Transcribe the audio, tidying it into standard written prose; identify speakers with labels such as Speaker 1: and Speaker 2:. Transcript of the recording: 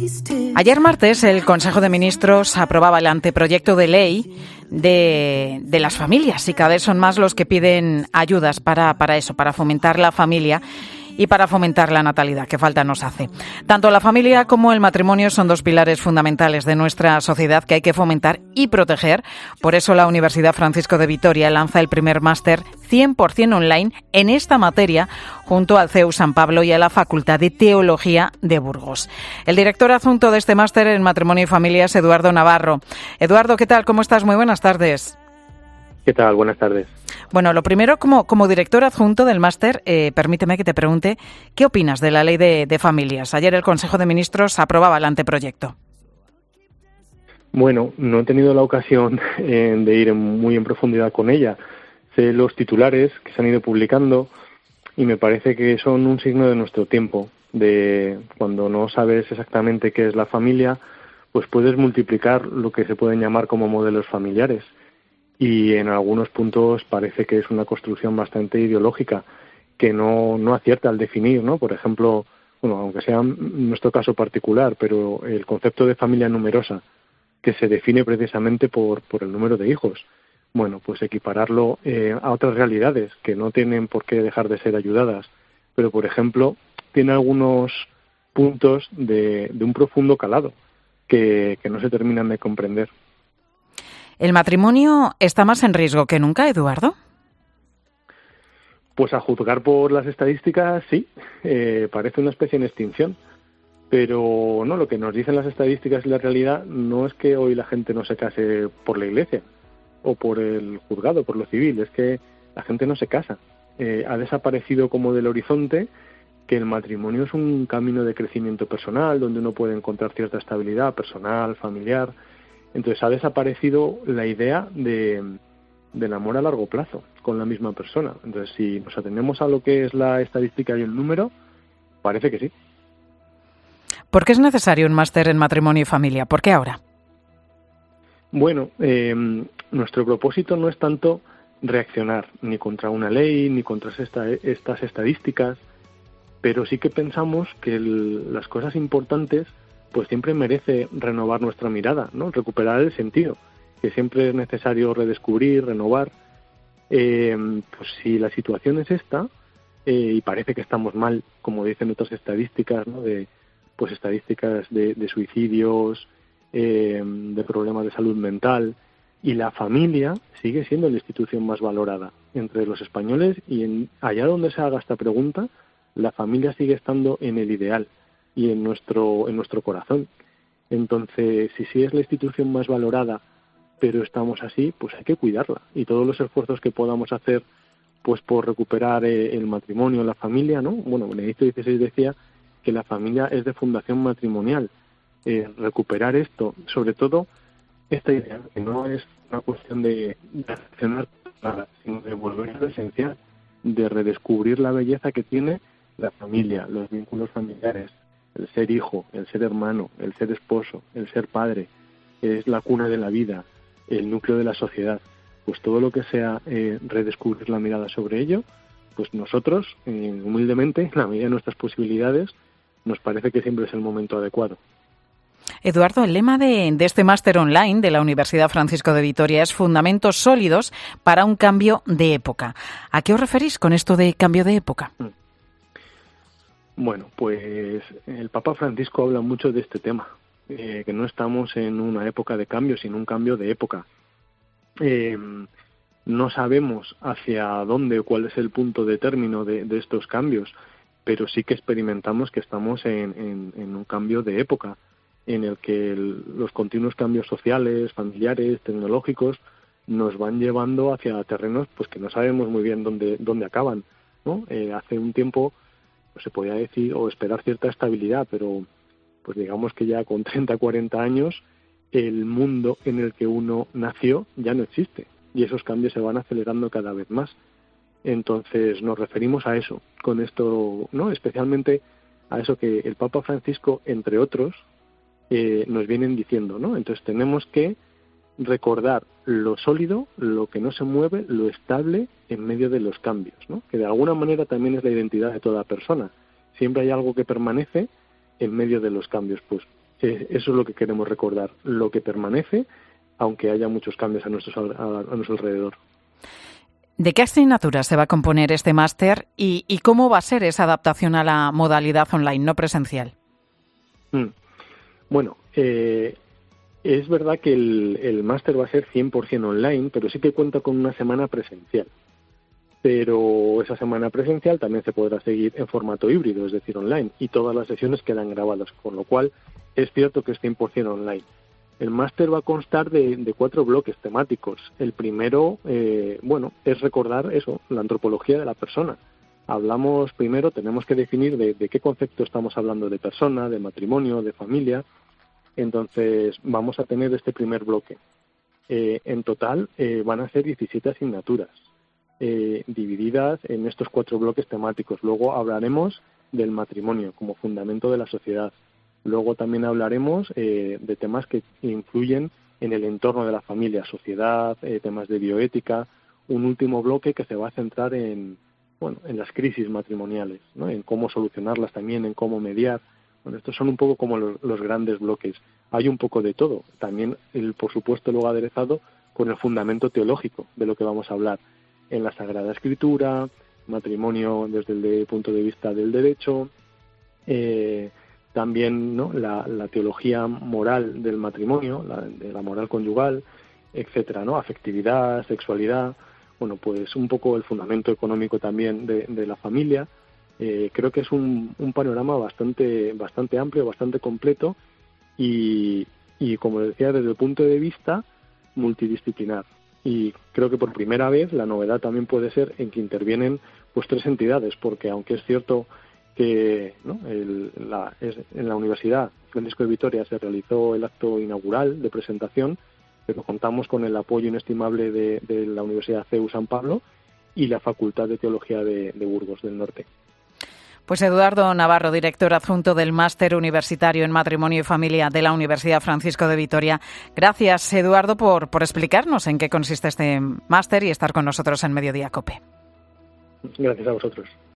Speaker 1: Ayer martes el Consejo de Ministros aprobaba el anteproyecto de ley de las familias y cada vez son más los que piden ayudas para eso, para fomentar la familia y para fomentar la natalidad, que falta nos hace. Tanto la familia como el matrimonio son dos pilares fundamentales de nuestra sociedad que hay que fomentar y proteger. Por eso la Universidad Francisco de Vitoria lanza el primer máster 100% online en esta materia junto al CEU San Pablo y a la Facultad de Teología de Burgos. El director adjunto de este máster en matrimonio y familia es Eduardo Navarro. Eduardo, ¿qué tal? ¿Cómo estás? Muy buenas tardes.
Speaker 2: ¿Qué tal? Buenas tardes.
Speaker 1: Bueno, lo primero, como director adjunto del máster, permíteme que te pregunte, ¿qué opinas de la ley de familias? Ayer el Consejo de Ministros aprobaba el anteproyecto.
Speaker 2: Bueno, no he tenido la ocasión de ir muy en profundidad con ella. Sé los titulares que se han ido publicando y me parece que son un signo de nuestro tiempo, de cuando no sabes exactamente qué es la familia, pues puedes multiplicar lo que se pueden llamar como modelos familiares. Y en algunos puntos parece que es una construcción bastante ideológica que no acierta al definir, ¿no? Por ejemplo, bueno, aunque sea en nuestro caso particular, pero el concepto de familia numerosa, que se define precisamente por el número de hijos. Bueno, pues equipararlo a otras realidades que no tienen por qué dejar de ser ayudadas, pero por ejemplo tiene algunos puntos de un profundo calado que no se terminan de comprender.
Speaker 1: ¿El matrimonio está más en riesgo que nunca, Eduardo?
Speaker 2: Pues a juzgar por las estadísticas, sí, parece una especie en extinción. Pero no, lo que nos dicen las estadísticas y la realidad no es que hoy la gente no se case por la iglesia o por el juzgado, por lo civil, es que la gente no se casa. Ha desaparecido como del horizonte que el matrimonio es un camino de crecimiento personal, donde uno puede encontrar cierta estabilidad personal, familiar. Entonces ha desaparecido la idea del amor a largo plazo con la misma persona. Entonces, si nos atendemos a lo que es la estadística y el número, parece que sí.
Speaker 1: ¿Por qué es necesario un máster en matrimonio y familia? ¿Por qué ahora?
Speaker 2: Bueno, nuestro propósito no es tanto reaccionar ni contra una ley ni contra estas estadísticas, pero sí que pensamos que las cosas importantes pues siempre merece renovar nuestra mirada, ¿no? Recuperar el sentido, que siempre es necesario redescubrir, renovar. Pues si la situación es esta, y parece que estamos mal, como dicen otras estadísticas, ¿no? Pues estadísticas de suicidios, de problemas de salud mental, y la familia sigue siendo la institución más valorada entre los españoles, y allá donde se haga esta pregunta, la familia sigue estando en el ideal y en nuestro corazón. Entonces, si sí es la institución más valorada, pero estamos así, pues hay que cuidarla, y todos los esfuerzos que podamos hacer pues por recuperar el matrimonio, la familia, ¿no? Bueno, Benedicto XVI decía que la familia es de fundación matrimonial. Recuperar esto, sobre todo esta idea, que no es una cuestión de reaccionar nada, sino de volver a lo esencial, de redescubrir la belleza que tiene la familia, los vínculos familiares, el ser hijo, el ser hermano, el ser esposo, el ser padre, es la cuna de la vida, el núcleo de la sociedad. Pues todo lo que sea redescubrir la mirada sobre ello, pues nosotros, humildemente, en la medida de nuestras posibilidades, nos parece que siempre es el momento adecuado.
Speaker 1: Eduardo, el lema de este máster online de la Universidad Francisco de Vitoria es Fundamentos sólidos para un cambio de época. ¿A qué os referís con esto de cambio de época?
Speaker 2: Bueno, pues el Papa Francisco habla mucho de este tema, que no estamos en una época de cambio, sino un cambio de época. No sabemos hacia dónde o cuál es el punto de término de estos cambios, pero sí que experimentamos que estamos en un cambio de época, en el que los continuos cambios sociales, familiares, tecnológicos, nos van llevando hacia terrenos pues que no sabemos muy bien dónde acaban, ¿no? Hace un tiempo pues, se podía decir o esperar cierta estabilidad, pero pues digamos que ya con 30, 40 años el mundo en el que uno nació ya no existe y esos cambios se van acelerando cada vez más. Entonces nos referimos a eso, con esto, ¿no? Especialmente a eso que el Papa Francisco, entre otros, nos vienen diciendo, ¿no? Entonces tenemos que recordar lo sólido, lo que no se mueve, lo estable en medio de los cambios, ¿no? Que de alguna manera también es la identidad de toda persona. Siempre hay algo que permanece en medio de los cambios. Pues Eso es lo que queremos recordar, lo que permanece, aunque haya muchos cambios a nuestro alrededor.
Speaker 1: ¿De qué asignaturas se va a componer este máster y cómo va a ser esa adaptación a la modalidad online, no presencial?
Speaker 2: Bueno, es verdad que el máster va a ser 100% online, pero sí que cuenta con una semana presencial. Pero esa semana presencial también se podrá seguir en formato híbrido, es decir, online, y todas las sesiones quedan grabadas, con lo cual es cierto que es 100% online. El máster va a constar de 4 bloques temáticos. El primero, es recordar eso, la antropología de la persona. Hablamos primero, tenemos que definir de qué concepto estamos hablando, de persona, de matrimonio, de familia. Entonces, vamos a tener este primer bloque. En total, van a ser 17 asignaturas, divididas en estos 4 bloques temáticos. Luego hablaremos del matrimonio como fundamento de la sociedad. Luego también hablaremos de temas que influyen en el entorno de la familia, sociedad, temas de bioética. Un último bloque que se va a centrar en las crisis matrimoniales, ¿no? En cómo solucionarlas también, en cómo mediar. Bueno, estos son un poco como los grandes bloques. Hay un poco de todo. También, por supuesto, luego aderezado con el fundamento teológico de lo que vamos a hablar. En la Sagrada Escritura, matrimonio desde el punto de vista del derecho, también, ¿no?, la teología moral del matrimonio, de la moral conyugal, etcétera, ¿no? Afectividad, sexualidad, bueno, pues un poco el fundamento económico también de la familia. Creo que es un panorama bastante amplio, bastante completo y como decía, desde el punto de vista multidisciplinar. Y creo que por primera vez la novedad también puede ser en que intervienen pues 3 entidades, porque aunque es cierto que, ¿no?, en la Universidad Francisco de Vitoria se realizó el acto inaugural de presentación, pero contamos con el apoyo inestimable de la Universidad CEU San Pablo y la Facultad de Teología de Burgos del Norte.
Speaker 1: Pues Eduardo Navarro, director adjunto del Máster Universitario en Matrimonio y Familia de la Universidad Francisco de Vitoria. Gracias, Eduardo, por explicarnos en qué consiste este máster y estar con nosotros en Mediodía COPE.
Speaker 2: Gracias a vosotros.